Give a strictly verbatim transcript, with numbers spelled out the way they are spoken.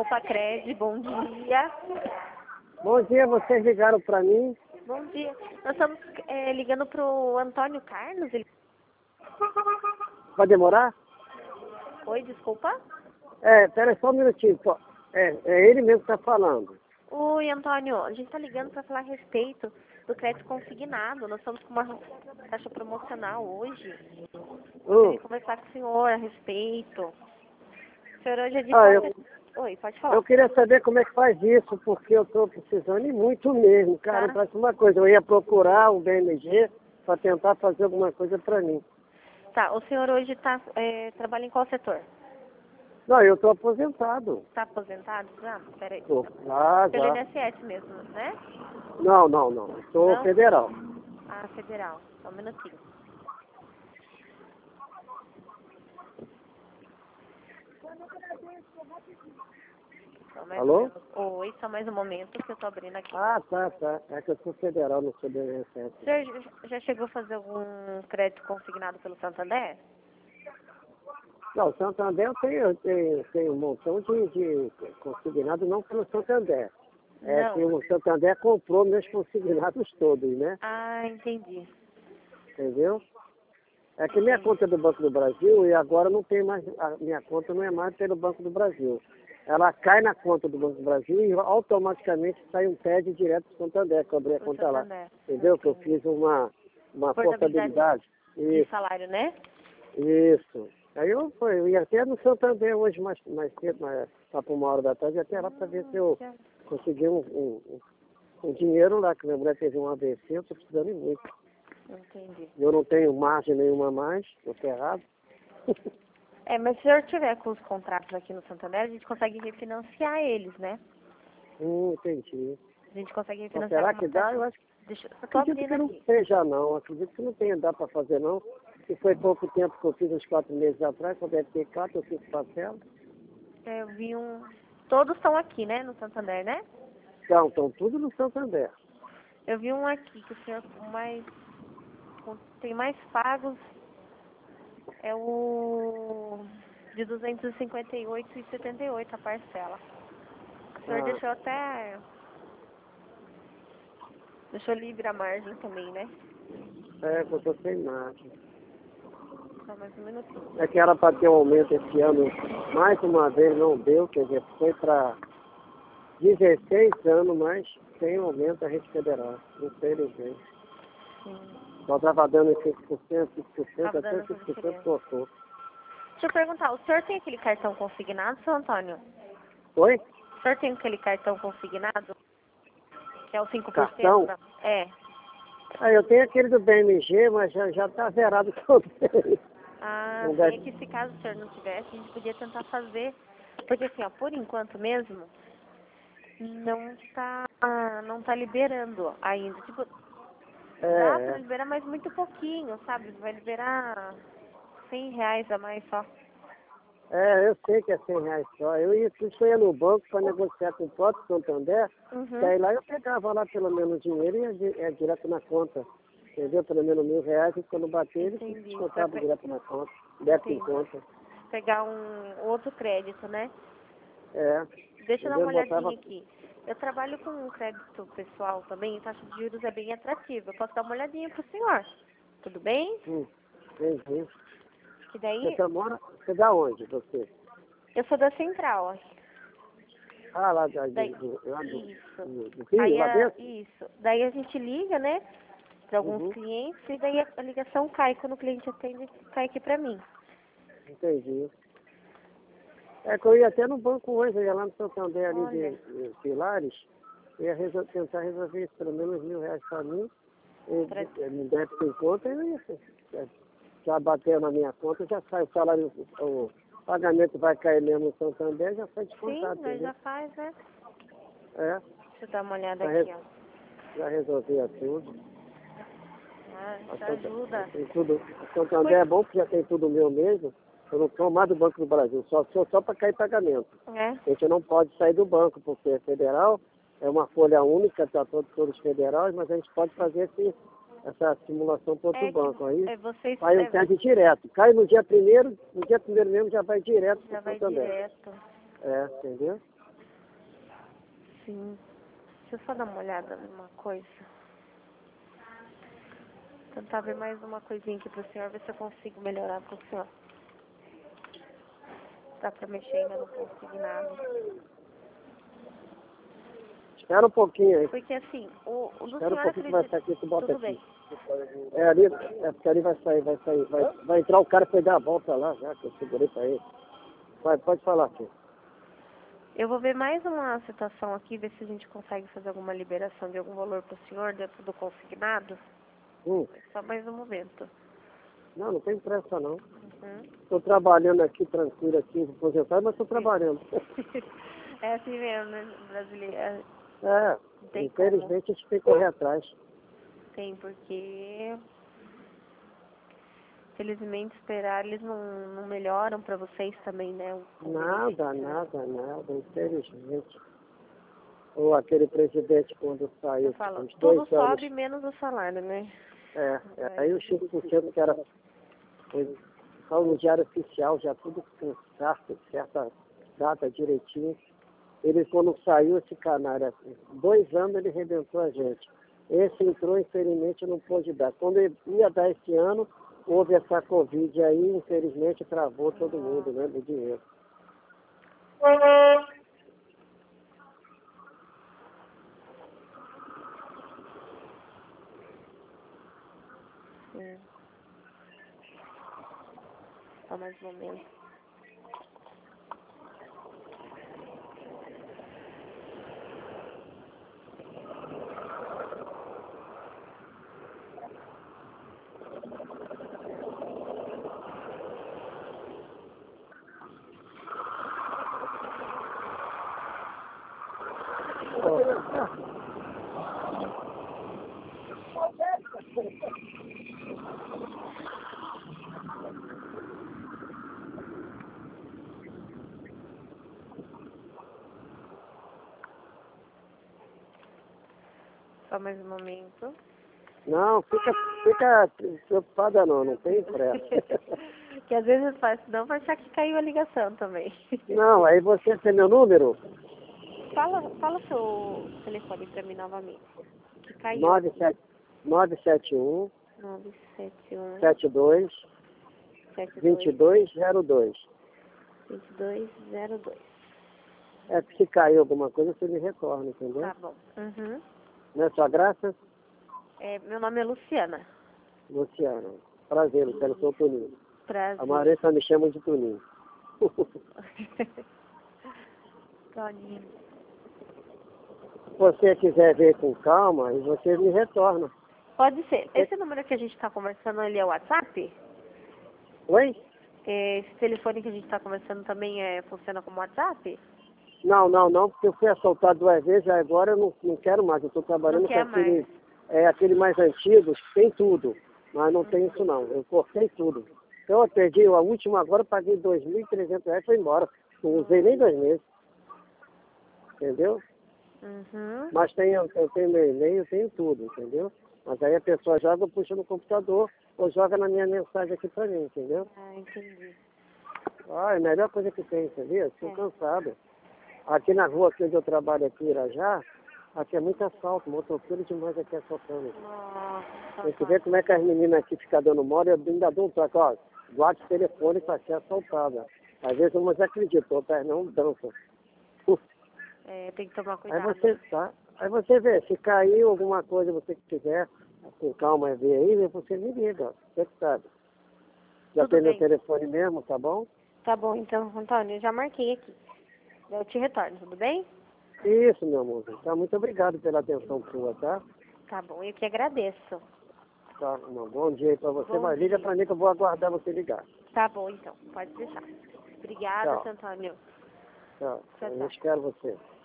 Cred, bom dia. Bom dia, vocês ligaram para mim? Bom dia. Nós estamos é, ligando para o Antônio Carlos. Ele... Vai demorar? Oi, desculpa? É, pera só um minutinho. Pô. É, é ele mesmo que está falando. Oi, Antônio. A gente está ligando para falar a respeito do crédito consignado. Nós estamos com uma taxa promocional hoje. Hum. Queria conversar com o senhor a respeito. O senhor hoje é de Ah, qual... eu, Oi, pode falar. eu queria saber como é que faz isso, porque eu estou precisando e muito mesmo. Cara, Tá. parece uma coisa. Eu ia procurar o B M G para tentar fazer alguma coisa para mim. Tá, o senhor hoje tá, é, trabalha em qual setor? Não, eu estou aposentado. Está aposentado já? Peraí. Tô. Ah, Pelo já. I N S S mesmo, né? Não, não, não. Estou Não? federal. Ah, federal. Só um minutinho. Só mais Alô? Um minuto. Oi, só mais um momento que eu tô abrindo aqui. Ah, tá, tá. É que eu sou federal, não sou B M S. O senhor já já chegou a fazer algum crédito consignado pelo Santander? Não, o Santander eu tenho, eu tenho, tenho um montão de, de consignado, não pelo Santander. É Não. que o Santander comprou meus consignados todos, né? Ah, entendi. Entendeu? É que minha conta é do Banco do Brasil e agora não tem mais, a minha conta não é mais pelo Banco do Brasil. Ela cai na conta do Banco do Brasil e automaticamente sai um P E D direto do Santander, que eu abri a O conta lá. Santander. Entendeu? Que eu Entendi. fiz uma, uma Portabilidade portabilidade. de Isso, salário, né? isso. Aí eu, pô, eu ia até no Santander hoje mais, mais cedo, mas lá por uma hora da tarde, até lá para ver se eu Já consegui um, um, um, um dinheiro lá, que minha mulher teve um A V C, eu estou precisando de muito. entendi. Eu não tenho margem nenhuma mais, estou ferrado. É, mas se o senhor tiver com os contratos aqui no Santander, a gente consegue refinanciar eles, né? hum, entendi. A gente consegue Mas refinanciar será com que uma dá? taxa... Eu acho que Deixa... Eu tô acredito abrindo que não aqui. seja não, acredito que não tenha, dá para fazer não. E foi pouco tempo que eu fiz, uns quatro meses atrás, quando deve ter quatro ou cinco parcelas. É, eu vi um... Todos estão aqui, né? No Santander, né? Então, estão tudo no Santander. Eu vi um aqui que o senhor mais... tem mais pagos é o de duzentos e cinquenta e oito reais e setenta e oito a parcela. O senhor Ah, deixou até... Deixou livre a margem também, né? é, que eu estou sem margem. Só mais um minutinho. É que era para ter um aumento esse ano, mais uma vez não deu, quer dizer, foi para dezesseis anos, mas sem um aumento a rede federal. Não sei, não sei. Sim. Só estava dando cinco por cento, cinco por cento, Tava até dando essa cinco por cento diferença. cortou. Deixa eu perguntar, o senhor tem aquele cartão consignado, seu Antônio? Oi? O senhor tem aquele cartão consignado? Que é o cinco por cento? Cartão? Não. É. Ah, eu tenho aquele do B M G, mas já já está zerado todo. Ah, Não sim, deve- é que se caso o senhor não tivesse, a gente podia tentar fazer. Porque assim, ó, por enquanto mesmo, não tá, não tá liberando ainda. Tipo, dá É, pra é. liberar, mas muito pouquinho, sabe? Vai liberar cem reais a mais só. É, eu sei que é cem reais só. Eu ia, isso ia no banco para negociar com o próprio Santander, Uhum. daí lá eu pegava lá pelo menos dinheiro e ia, di- ia direto na conta. Entendeu? Pelo menos mil reais e quando bater ele Entendi. descontava Vai pe- direto na conta, débito em Entendi. conta. Pegar um outro crédito, né? É, Deixa eu dar entendeu? uma Eu botava. olhadinha aqui. Eu trabalho com um crédito pessoal também, a taxa de juros é bem atrativa. Eu posso dar uma olhadinha pro senhor. Tudo bem? Hum, entendi. Que Você daí, tá mora? Você da onde, você? eu sou da central, ó. Ah, lá, da, Daí, do, do, lá do, isso. do, do Rio, Aí, lá a, dentro? isso. Daí a gente liga, né, para alguns Uhum, clientes e daí a, a ligação cai. Quando o cliente atende, cai aqui pra mim. entendi. É que eu ia até no banco hoje, eu ia lá no Santander ali de, Olha, de Pilares, ia resol- tentar resolver isso, pelo menos mil reais para mim, e pra, de- me deve em conta, eu ia é, já bater na minha conta, já sai o salário, o, o pagamento vai cair mesmo no Santander, já sai sim, descontado, nós entendeu? já faz, né? É, Deixa eu dar uma olhada já, aqui, re, ó. já resolvia tudo. Ah, A isso Santa- ajuda. tem tudo. O Santander é bom porque já tem tudo meu mesmo. Eu não sou mais do Banco do Brasil, só sou só para cair pagamento. É? A gente não pode sair do banco, porque é federal, é uma folha única, está todos todos federais, mas a gente pode fazer esse, essa simulação para outro É que banco. Aí é, vocês vai um é, T E D direto. Cai no dia primeiro, no dia primeiro mesmo já vai direto para já o vai Santander. direto. É, entendeu? Sim. Deixa eu só dar uma olhada numa coisa. Tentar ver mais uma coisinha aqui pro senhor, ver se eu consigo melhorar pro senhor. Dá pra mexer ainda no consignado. Espera um pouquinho aí. Porque assim, o, o do Espera um senhor pouquinho que vai acredita... sair aqui, tu bota Tudo aqui. bem. É ali, é porque ali vai sair, vai sair, vai, vai entrar o cara que foi dar a volta lá já, que eu segurei pra ele. Vai, pode falar aqui. Eu vou ver mais uma situação aqui, ver se a gente consegue fazer alguma liberação de algum valor pro senhor dentro do consignado. Hum. Só mais um momento. Não, não tem pressa não. Uhum. Tô trabalhando aqui, tranquilo aqui, aposentado, mas tô trabalhando. É assim mesmo, né, brasileiro? É, É, não tem infelizmente a gente tem que correr atrás. como. Tem, porque... Felizmente esperar, eles não, não melhoram pra vocês também, né? O, o Nada, benefício, né? nada, nada, infelizmente. Ou aquele presidente quando saiu, Eu falo, uns tudo dois anos. sobe menos o salário, né? É, é, aí os cinco por cento que era foi só no diário oficial, já tudo com certa, certa data direitinho. Ele quando saiu esse canário, dois anos ele rebentou a gente. Esse entrou, infelizmente, não pôde dar. Quando ele ia dar esse ano, houve essa Covid aí, infelizmente, travou todo mundo, né, do dinheiro. Sim. Só mais um momento. Só mais um momento. Não, fica, fica preocupada não, não tem pressa. Que às vezes faz, não vai achar que caiu a ligação também. Não, aí você tem meu número? Fala, fala seu telefone pra mim novamente. Que caiu. nove sete um, nove sete um, sete dois, sete dois dois, dois zero dois. dois dois zero dois. É que se cair alguma coisa, você me retorna, entendeu? Tá bom. Uhum. Não é sua graça? É, meu nome é Luciana. Luciana. Prazer, Luciana, sou o Toninho. Prazer. A Marissa me chama de Toninho. Toninho. Se você quiser ver com calma, aí você me retorna. Pode ser. Esse número que a gente está conversando, ele é o WhatsApp? Oi? É, esse telefone que a gente está conversando também é, funciona como WhatsApp? Não, não, não, porque eu fui assaltado duas vezes, agora eu não, não quero mais. Eu estou trabalhando Não com quer aquele, mais. é, aquele mais antigo, tem tudo. Mas não tem isso não, eu cortei tudo. Então eu perdi, a última agora eu paguei dois mil e trezentos reais e foi embora. Não usei nem dois meses. Entendeu? Uhum. Mas tem, eu tenho meu e-mail, eu tenho tudo, entendeu? Mas aí a pessoa joga, puxa no computador ou joga na minha mensagem aqui pra mim, entendeu? Ah, entendi. Ah, é a melhor coisa que tem, sabia? Estou É. cansado. Aqui na rua aqui onde eu trabalho aqui em Irajá, aqui é muito assalto, motoqueiro demais aqui assaltando. Nossa. Tem que ver como é que as meninas aqui ficam dando mole, eu ainda dou um toque, ó, guarde o telefone para ser assaltada. Às vezes umas acreditam, outras não dançam. É, tem que tomar Aí cuidado. você, tá, aí você vê, se cair alguma coisa você que quiser, com calma ver aí, você me liga, você que sabe. Já Tudo tem meu bem. telefone mesmo, tá bom? Tá bom, então, Antônio, eu já marquei aqui. Eu te retorno, tudo bem? Isso, meu amor. Tá, muito obrigado pela atenção sua, tá? Tá bom, eu que agradeço. Tá, um bom dia aí pra você, Bom mas liga dia. pra mim que eu vou aguardar você ligar. Tá bom, então, pode deixar. Obrigada, Tchau. seu Antônio. Tchau. Tchau, Eu tchau. espero você.